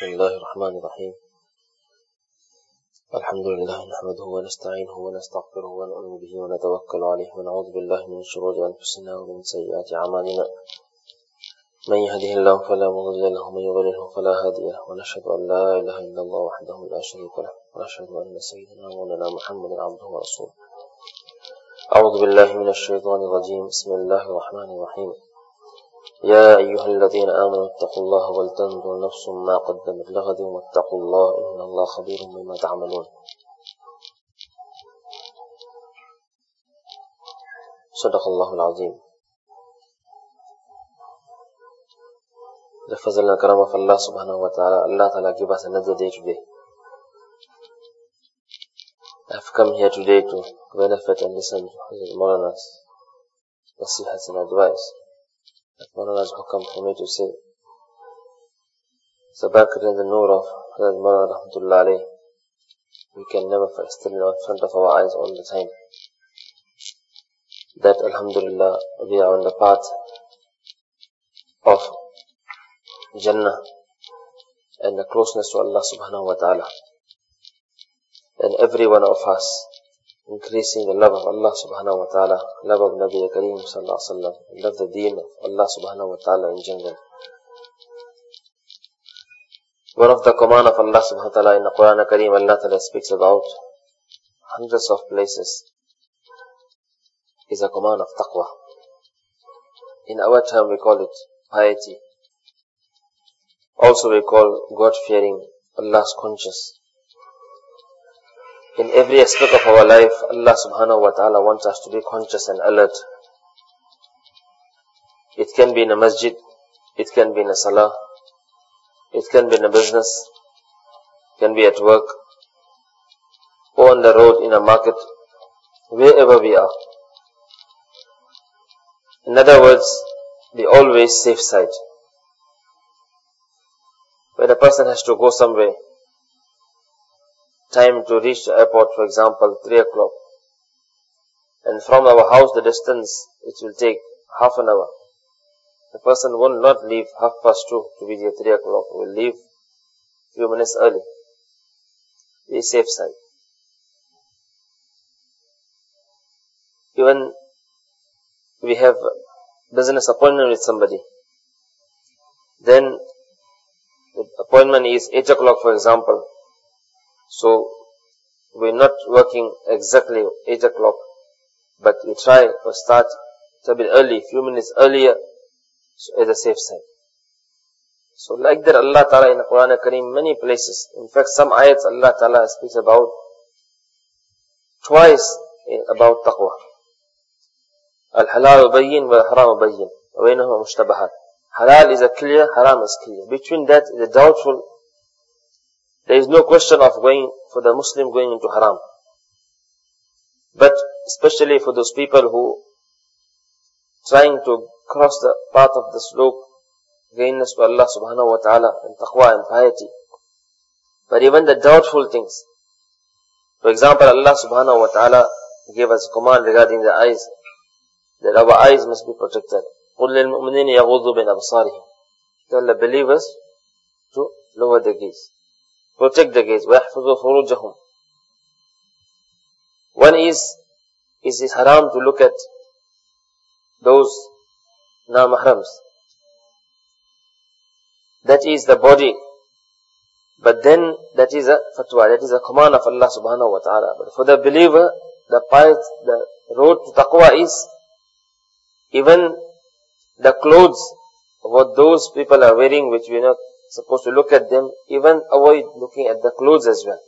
بسم الله الرحمن الرحيم الحمد لله نحمده ونستعينه ونستغفره ونؤمن به ونتوكل عليه ونعوذ بالله من شرور أنفسنا ومن سيئات أعمالنا من يهده الله فلا مضل له ومن يضلله فلا هادي له ونشهد أن لا إله إلا الله وحده لا شريك له ونشهد أن سيدنا ومولانا محمدا عبده ورسوله أعوذ بالله من الشيطان الرجيم بسم الله الرحمن الرحيم يا أيها الذين آمنوا اتقوا الله ولتنظر نفس ما قدمت لغد واتقوا الله إن الله خبير بما تعملون. صدق الله العظيم. The fazl and karam of Allah subhanahu wa ta'ala. Allah ta'ala give us another day today. I have come here today to benefit and listen to Hazrat Maulana's nasihats and advice. That Maulana's hukam for me to say. Sabakar in the nur of Hazrat Maulana rahmatullah alayh. We can never still in front of our eyes all the time. That alhamdulillah we are on the path of Jannah and the closeness to Allah subhanahu wa ta'ala. And every one of us increasing the love of Allah subhanahu wa ta'ala, love of Nabi Kareem sallallahu alaihi wasallam, love the deen of Allah subhanahu wa ta'ala in general. One of the command of Allah subhanahu wa ta'ala in the Quran Kareem, Allah ta'ala speaks about hundreds of places, is a command of taqwa. In our term we call it piety. Also we call God-fearing, Allah's conscious. In every aspect of our life, Allah subhanahu wa ta'ala wants us to be conscious and alert. It can be in a masjid, it can be in a salah, it can be in a business, it can be at work, or on the road, in a market, wherever we are. In other words, be always safe side. When a person has to go somewhere, time to reach the airport, for example, 3 o'clock. And from our house, the distance, it will take half an hour. The person will not leave 2:30 to be there 3 o'clock. Will leave few minutes early. Be safe side. Even we have business appointment with somebody. Then the appointment is 8 o'clock, for example. So, we're not working exactly 8 o'clock, but we try to start a bit early, few minutes earlier, so at the safe side. So, like that, Allah Ta'ala in the Quran Kareem, many places, in fact, some ayats Allah Ta'ala speaks about, twice about taqwa. Al-halal bayyin wal-haram bayyin, wa baynahuma mushtabahat. Halal is a clear, haram is clear. Between that is a doubtful. There is no question of going for the Muslim going into haram. But especially for those people who trying to cross the path of the slope, gainness to Allah subhanahu wa ta'ala and taqwa and piety. But even the doubtful things. For example, Allah subhanahu wa ta'ala gave us a command regarding the eyes, that our eyes must be protected. قُلْ لِلْمُؤْمِنِينَ يَغُضُّوا مِنْ أَبْصَارِهِمْ. Tell the believers to lower the gaze. Protect the gaze. وَيَحْفَظُوا فُرُوجَهُمْ. One is it haram to look at those na-mahrams. That is the body. But then, that is a fatwa, that is a command of Allah subhanahu wa ta'ala. But for the believer, the path, the road to taqwa is, even the clothes, what those people are wearing, which we are not supposed to look at them, even avoid looking at the clothes as well.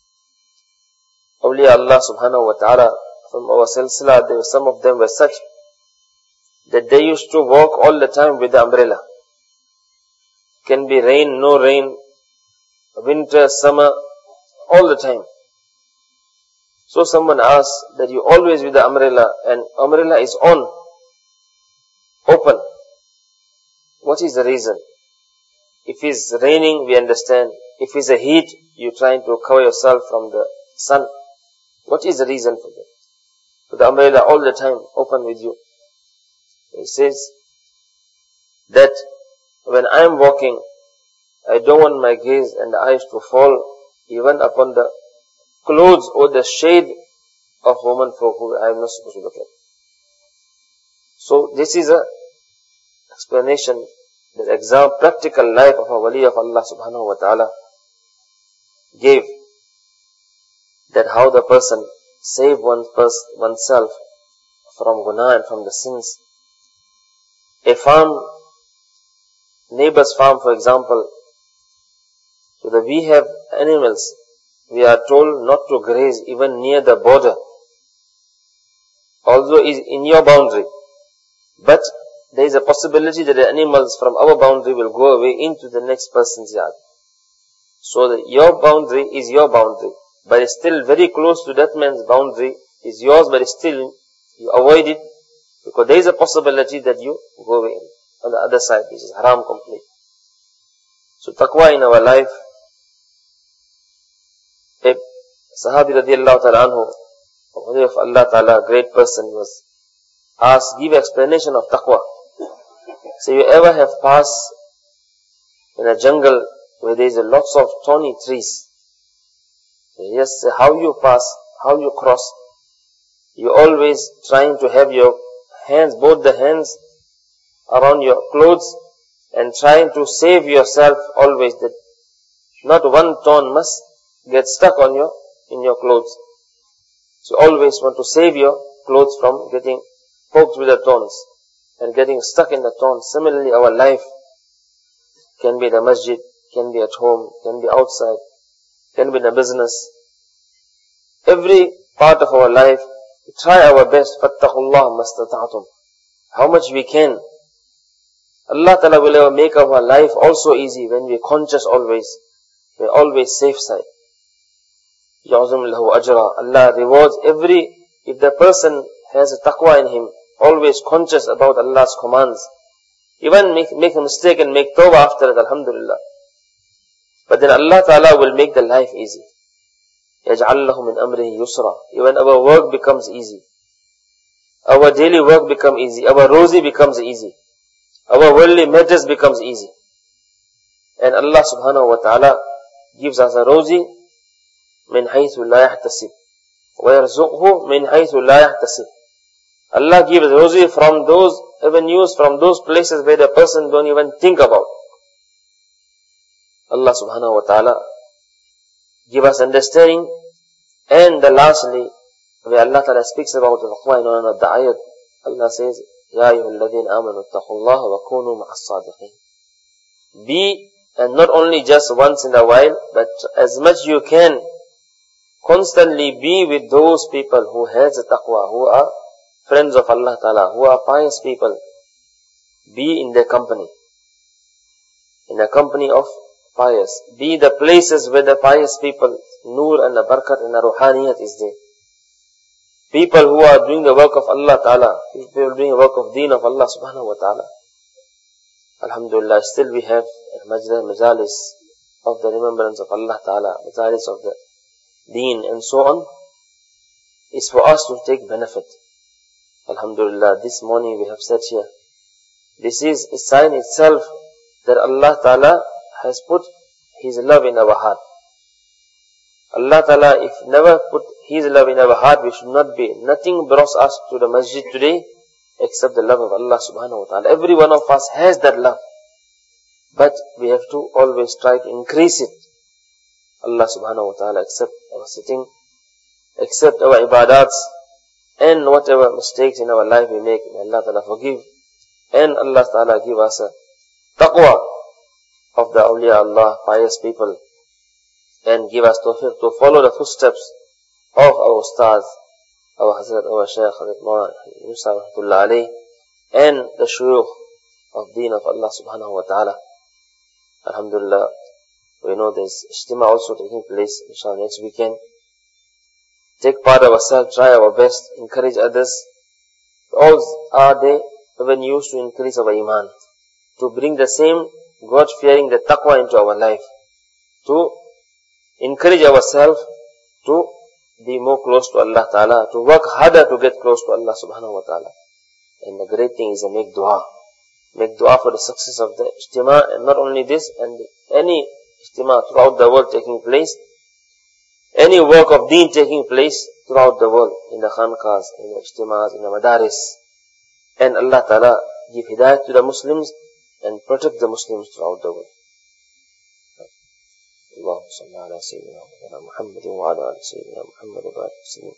Awliya Allah subhanahu wa ta'ala, from our silsila, some of them were such, that they used to walk all the time with the umbrella. Can be rain, no rain, winter, summer, all the time. So someone asked that you always with the umbrella, and umbrella is on, open. What is the reason? If it's raining, we understand. If it's a heat, you're trying to cover yourself from the sun. What is the reason for that? For the umbrella all the time open with you. He says that when I am walking, I don't want my gaze and eyes to fall even upon the clothes or the shade of women folk who I am not supposed to look at. So this is a explanation, the example, practical life of a wali of Allah subhanahu wa ta'ala gave, that how the person save oneself from guna and from the sins. A farm, neighbor's farm for example, so that we have animals, we are told not to graze even near the border, although it is in your boundary. But there is a possibility that the animals from our boundary will go away into the next person's yard. So that your boundary is your boundary, but it's still very close to that man's boundary, is yours, but still you avoid it, because there is a possibility that you go away on the other side, which is haram complete. So taqwa in our life. A Sahabi radiallahu ta'ala anhu, of Allah ta'ala, great person, was asked, give explanation of taqwa. So you ever have passed in a jungle where there is lots of thorny trees? Yes, how you pass, how you cross? You always trying to have your hands, both the hands around your clothes, and trying to save yourself always, that not one thorn must get stuck in your clothes. So you always want to save your clothes from getting poked with the thorns and getting stuck in the thorns. Similarly, our life can be in the masjid, can be at home, can be outside, can be in a business. Every part of our life, we try our best. Fattakullah mastata'atum. How much we can. Allah Ta'ala will ever make our life also easy when we are conscious always. We are always safe side. Ya'zum lahu ajra. Allah rewards if the person has a taqwa in him, always conscious about Allah's commands. Even make a mistake and make tawbah after it, alhamdulillah. But then Allah Ta'ala will make the life easy. يَجْعَلْ لَهُ مِنْ أَمْرِهِ يُسْرًا. Even our work becomes easy. Our daily work becomes easy. Our rozi becomes easy. Our worldly matters becomes easy. And Allah subhanahu wa ta'ala gives us a rozi مِنْ حَيْثُ لَا يَحْتَسِبْ وَيَرْزُقْهُ مِنْ حَيْثُ لَا يَحْتَسِبْ. Allah gives rozi from those avenues, from those places where the person don't even think about. Allah subhanahu wa ta'ala give us understanding. And lastly, where Allah Ta'ala speaks about the taqwa in one of the ayat, Allah says, Ya ayyuhalladhina amanu attaqullaha wa kunu ma'as sadiqin. Be, and not only just once in a while, but as much you can, constantly be with those people who has the taqwa, who are friends of Allah Ta'ala, who are pious people. Be in their company. In the company of pious. Be the places where the pious people, nur and the barakat and the ruhaniyat is there. People who are doing the work of Allah Ta'ala, people doing the work of deen of Allah Subhanahu wa Ta'ala. Alhamdulillah, still we have majalis of the remembrance of Allah Ta'ala, majalis of the deen and so on. It's for us to take benefit. Alhamdulillah, this morning we have said here, this is a sign itself that Allah Ta'ala has put His love in our heart. Allah Ta'ala, if never put His love in our heart, we should not be. Nothing brought us to the masjid today except the love of Allah Subhanahu wa Ta'ala. Every one of us has that love. But we have to always try to increase it. Allah Subhanahu wa Ta'ala accept our sitting, accept our ibadats, and whatever mistakes in our life we make, may Allah Ta'ala forgive. And Allah Ta'ala give us a taqwa of the awliya Allah, pious people, and give us tawfiq to follow the footsteps of our ustaz, our Hazrat, our Shaykh, Hazrat Mawlana Musa rahmatullah alayh, and the shuyukh of deen of Allah subhanahu wa ta'ala. Alhamdulillah, we know there's ijtima also taking place, inshallah, next weekend. Take part ourselves, try our best, encourage others. All are they avenues to increase our iman, to bring the same God-fearing, the taqwa into our life, to encourage ourselves to be more close to Allah Ta'ala, to work harder to get close to Allah Subhanahu wa Ta'ala. And the great thing is to make dua. make dua for the success of the ijtima, and not only this, and any ijtima throughout the world taking place, any work of deen taking place throughout the world, in the khanqahs, in the ijtimas, in the madaris, and Allah Ta'ala give hidayat to the Muslims and protect the Muslims throughout the world. اللهم صل على سيدنا محمد وعلى آل سيدنا محمد وبارك وسلم.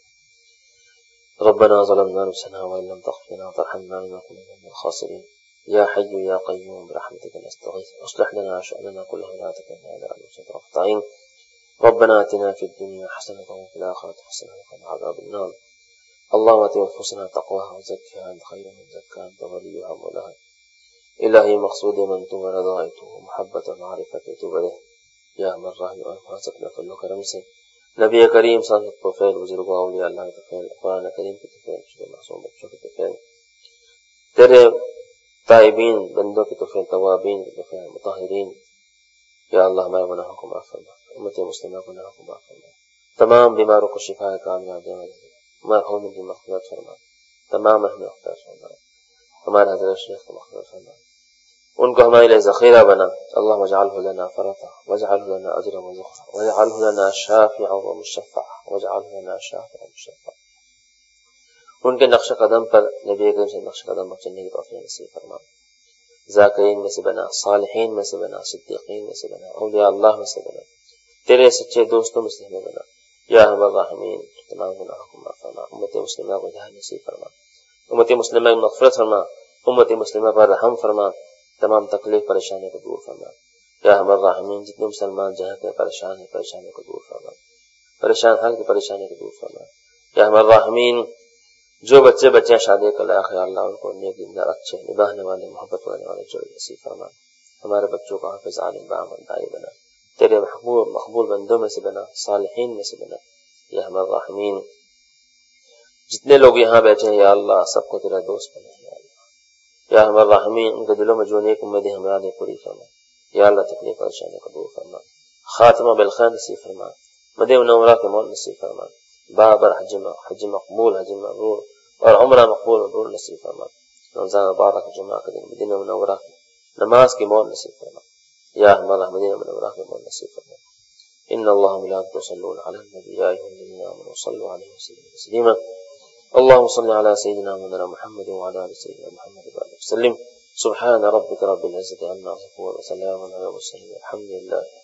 ربنا ظلمنا نفسنا وإن لم تغفر لنا وترحمنا لنكن من الخاسرين. يا حي يا قيوم برحمتك نستغيث أصلح لنا شأننا كله ولا تكلنا إلى أنفسنا طرفة عين. ربنا آتنا في الدنيا حسنة وفي الآخرة حسنة وقنا عذاب النار. اللهم آت نفوسنا تقواها وزكها أنت خير من زكاها أنت وليها ومولاها. إلهي مقصود من تم رضائته محبة معرفة تبله. या अमर राही और फासक फजल करम से नबी करीम साहब तौफील बुजुर्गों औलिया अल्लाह के तौफील कुरान करीम की तौफील शुरू मासूम बच्चों की तौफील तेरे ताइबीन बंदों की तौफील तवाबीन की तौफील मुताहिरीन या अल्लाह हमारे गुनाहों को माफ फरमा उम्मत मुस्लिमा को गुनाहों को माफ फरमा तमाम बीमारों को शिफा कामयाब दे मरहूम की मग़फ़िरत फरमा तमाम अहले अख्तार फरमा हमारे हज़रत शेख को मग़फ़िरत फरमा उनको हमारे लिए ज़ख़ीरा बना अल्लाहुम्मा जअल्हु लना फ़रता वजअल्हु लना अजरन व ज़ुख़रा वजअल्हु लना शाफ़िअन व मुशफ़्फ़अ वजअल्हु लना शाफ़िअन व मुशफ़्फ़अ उनके नक्श कदम पर नबी करीम से नक्श कदम पर चलने की तौफ़ीक़ नसीब फरमा ज़ाकिरीन में से बना सालिहीन में से बना सिद्दीक़ीन में से बना औलिया अल्लाह में से बना तेरे सच्चे दोस्तों में से हमें बना या अरहमर राहिमीन तमाम गुनाहों को माफ़ फरमा उम्मत मुस्लिमा को हिदायत नसीब फरमा उम्मत मुस्लिमा की मग़फ़िरत फरमा उम्मत मुस्लिमा पर रहम फरमा तमाम तकलीफ परेशानी को दूर फरमा या हमर राहिमीन जितने मुसलमान जहाँ पे परेशान है परेशानी को दूर फरमा परेशान हर की परेशानी को दूर फरमा या हमर राहिमीन जो बच्चे शादी का लायक है अल्लाह उनको नेक जिंदा अच्छे निभाने वाले मोहब्बत करने वाले जोड़ नसीब फरमा हमारे बच्चों को हाफिज आलिम बामन दाई बना तेरे मकबूल बंदों में से बना सालिहीन में से बना या हमर राहिमीन जितने लोग यहाँ बैठे हैं या अल्लाह सबको तेरा दोस्त बना या हमर राहिमीन उनके दिलों में जो नेक उम्मीदें हमें आने पूरी फरमा या अल्लाह तकलीफ परेशानी को दूर फरमा खातिमा बिल खैर नसीब फरमा मदीना मुनव्वरा के मौत नसीब फरमा बाबर हज मकबूल हज मबरूर और उम्रा मकबूल मबरूर नसीब फरमा रमजान मुबारक जुमा के दिन मदीना मुनव्वरा की नमाज की मौत नसीब फरमा या हमर मदीना मुनव्वरा की मौत नसीब फरमा इन्नल्लाह व मलाइकतहु युसल्लूना अलन नबी या अय्युहल्लज़ीना आमनू सल्लु अलैहि वसल्लिमू तस्लीमा اللهم صل على سيدنا محمد وعلى ال سيدنا محمد وسلم سبحان ربك رب العزة عما يصفون وسلام على المرسلين الحمد لله